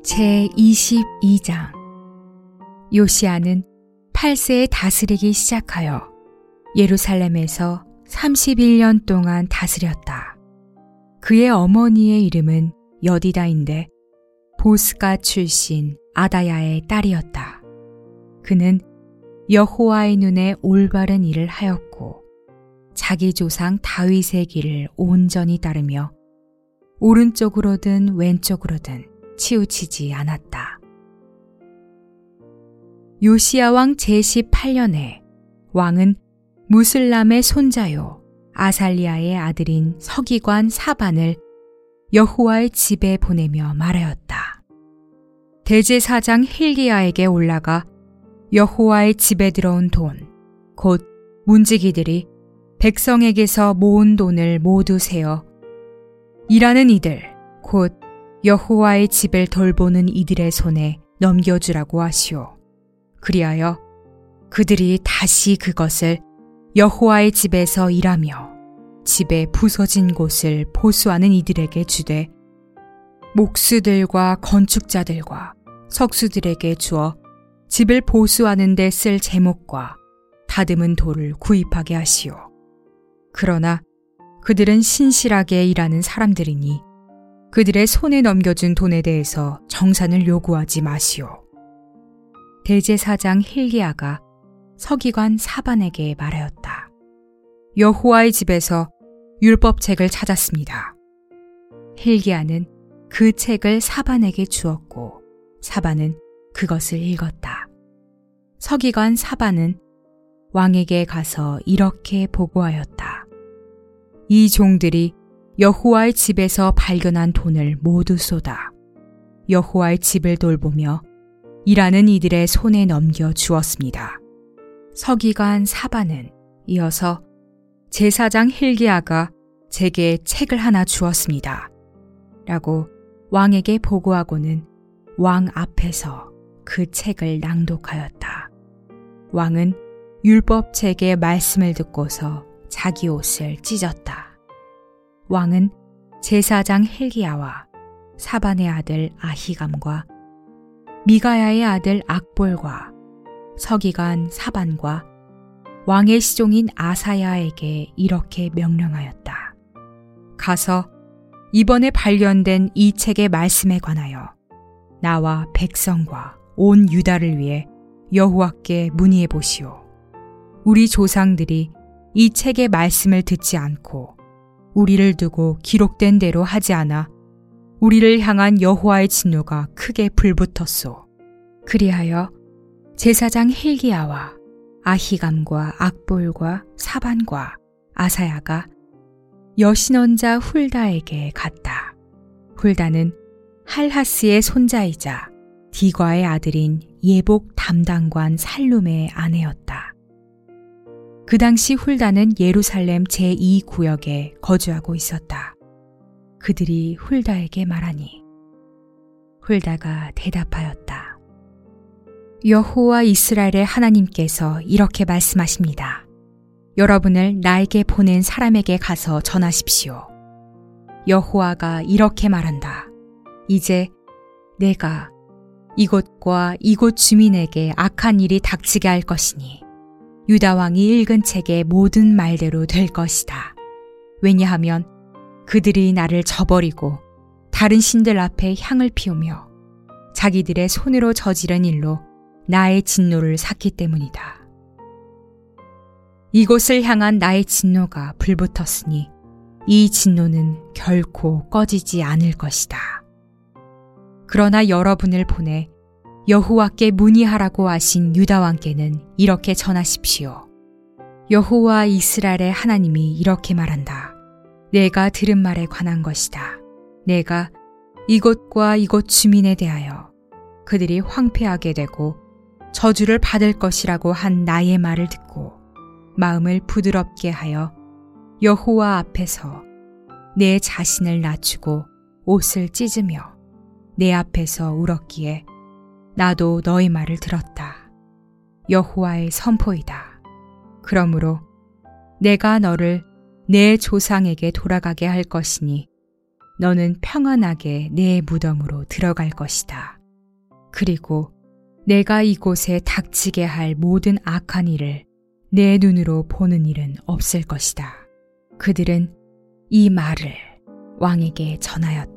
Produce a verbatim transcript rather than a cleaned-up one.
제이십이 장. 요시야는 팔 세에 다스리기 시작하여 예루살렘에서 삼십일 년 동안 다스렸다. 그의 어머니의 이름은 여디다인데 보스가 출신 아다야의 딸이었다. 그는 여호와의 눈에 올바른 일을 하였고 자기 조상 다윗의 길을 온전히 따르며 오른쪽으로든 왼쪽으로든 치우치지 않았다. 요시야 왕 제십팔 년에 왕은 무슬람의 손자요 아살리아의 아들인 서기관 사반을 여호와의 집에 보내며 말하였다. 대제사장 힐기야에게 올라가 여호와의 집에 들어온 돈, 곧 문지기들이 백성에게서 모은 돈을 모두 세어 일하는 이들, 곧 여호와의 집을 돌보는 이들의 손에 넘겨주라고 하시오. 그리하여 그들이 다시 그것을 여호와의 집에서 일하며 집에 부서진 곳을 보수하는 이들에게 주되 목수들과 건축자들과 석수들에게 주어 집을 보수하는 데 쓸 제목과 다듬은 돌을 구입하게 하시오. 그러나 그들은 신실하게 일하는 사람들이니 그들의 손에 넘겨준 돈에 대해서 정산을 요구하지 마시오. 대제사장 힐기야가 서기관 사반에게 말하였다. 여호와의 집에서 율법책을 찾았습니다. 힐기야는 그 책을 사반에게 주었고 사반은 그것을 읽었다. 서기관 사반은 왕에게 가서 이렇게 보고하였다. 이 종들이 여호와의 집에서 발견한 돈을 모두 쏟아 여호와의 집을 돌보며 일하는 이들의 손에 넘겨 주었습니다. 서기관 사반은 이어서 제사장 힐기야가 제게 책을 하나 주었습니다. 라고 왕에게 보고하고는 왕 앞에서 그 책을 낭독하였다. 왕은 율법책의 말씀을 듣고서 자기 옷을 찢었다. 왕은 제사장 힐기야와 사반의 아들 아히감과 미가야의 아들 악볼과 서기관 사반과 왕의 시종인 아사야에게 이렇게 명령하였다. 가서 이번에 발견된 이 책의 말씀에 관하여 나와 백성과 온 유다를 위해 여호와께 문의해 보시오. 우리 조상들이 이 책의 말씀을 듣지 않고 우리를 두고 기록된 대로 하지 않아 우리를 향한 여호와의 진노가 크게 불붙었소. 그리하여 제사장 힐기야와 아히감과 악볼과 사반과 아사야가 여신원자 훌다에게 갔다. 훌다는 할하스의 손자이자 디과의 아들인 예복 담당관 살룸의 아내였다. 그 당시 훌다는 예루살렘 제이 구역에 거주하고 있었다. 그들이 훌다에게 말하니 훌다가 대답하였다. 여호와 이스라엘의 하나님께서 이렇게 말씀하십니다. 여러분을 나에게 보낸 사람에게 가서 전하십시오. 여호와가 이렇게 말한다. 이제 내가 이곳과 이곳 주민에게 악한 일이 닥치게 할 것이니 유다 왕이 읽은 책의 모든 말대로 될 것이다. 왜냐하면 그들이 나를 저버리고 다른 신들 앞에 향을 피우며 자기들의 손으로 저지른 일로 나의 진노를 샀기 때문이다. 이곳을 향한 나의 진노가 불붙었으니 이 진노는 결코 꺼지지 않을 것이다. 그러나 여러분을 보내 여호와께 문의하라고 하신 유다 왕께는 이렇게 전하십시오. 여호와 이스라엘의 하나님이 이렇게 말한다. 내가 들은 말에 관한 것이다. 내가 이곳과 이곳 주민에 대하여 그들이 황폐하게 되고 저주를 받을 것이라고 한 나의 말을 듣고 마음을 부드럽게 하여 여호와 앞에서 내 자신을 낮추고 옷을 찢으며 내 앞에서 울었기에 나도 너희 말을 들었다. 여호와의 선포이다. 그러므로 내가 너를 내 조상에게 돌아가게 할 것이니 너는 평안하게 내 무덤으로 들어갈 것이다. 그리고 내가 이곳에 닥치게 할 모든 악한 일을 내 눈으로 보는 일은 없을 것이다. 그들은 이 말을 왕에게 전하였다.